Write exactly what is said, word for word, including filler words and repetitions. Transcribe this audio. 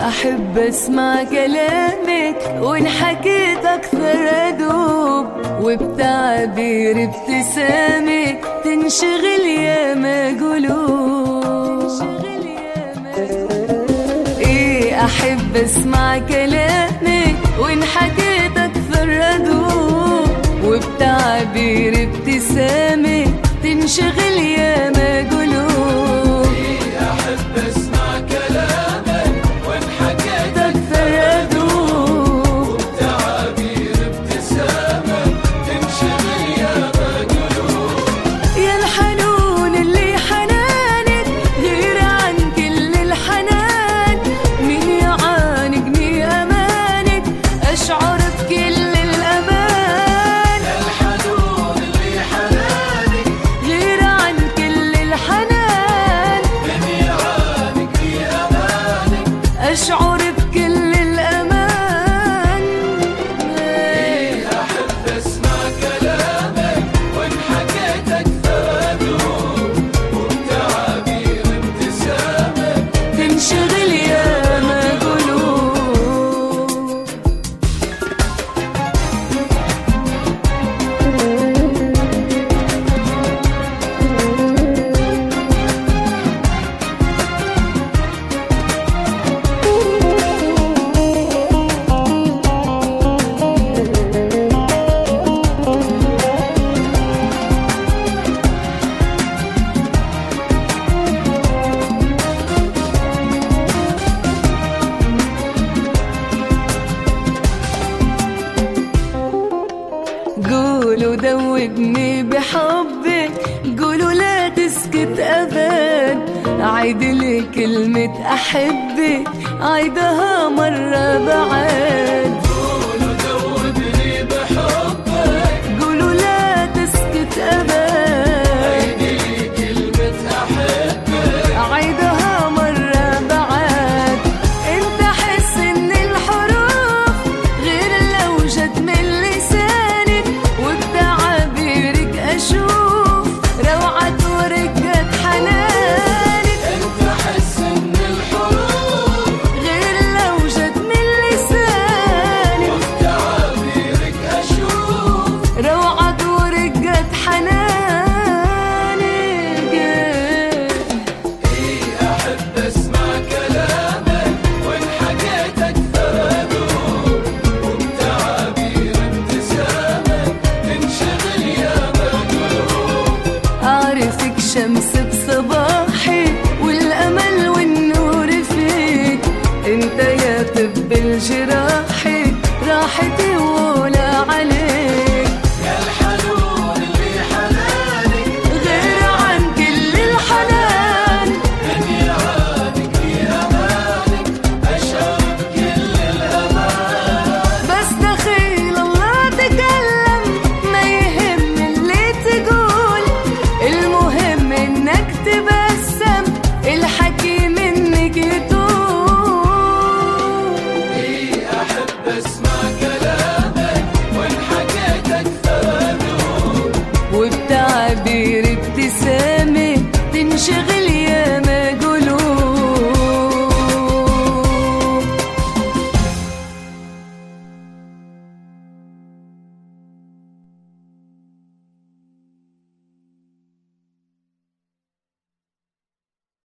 أحب أسمع كلامك وإن حكيت أكثر أدوب، وبتعبير ابتسامك تنشغل ياما قلوب. إيه أحب أسمع كلامك وإن حكيت أكثر أدوب، وبتعبير ابتسامك تنشغل ياما قلوب. إيه أحب أسمع كلامك وإن حكيت أكثر أدوب، وبتعبير ابتسامك تنشغل ياما قلوب. يا الحنون اللي حنانك غير عن كل الحنان، مين يعانقني أمانك أشعر بكل الأمان. يا الحنون اللي حنانك غير عن كل الحنان، من يعانقني أمانك أشعر بكل الأمان. إيه أحب أسمع كلامك وإن حكيت أكثر أدوب، وبتعبير ابتسامك تنشغل ياما قلوب. قولوا دوبني بحبك، قولوا لا تسكت أبد، عيدلي كلمة أحبك عيدها مرة بعد. قولوا دوبني بحبك، قولوا لا تسكت أبد، عيدلي كلمة أحبك عيدها مرة بعد. انت حس ان الحروف غير لو جت من لسانك، وبتعابيرك اشوف روعة ورقة حنانك. أنت حس إن الحروف غير لو جت من لسانك، وبتعبيرك أشوف روعة ورقة حنانك. إيه أحب أسمع كلامك وإن حكيت أكثر أدوب، وبتعبير ابتسامك تنشغل ياما قلوب. أعرفك شمس بصباحي والأمل والنور فيك، انت يا طب الجراحي راحتي ولا عليك. يا الحنون اللي حنانك غير عن كل الحنان، من يعانقني أمانك أشعر بكل الأمان. بس دخيل الله تكلم ما يهم اللي تقول، المهم انك تبسم الحكي منك يطول. إيه أحب أسمع كلامك وإن حكيت أكثر أدوب، وبتعبير ابتسامة تنشغل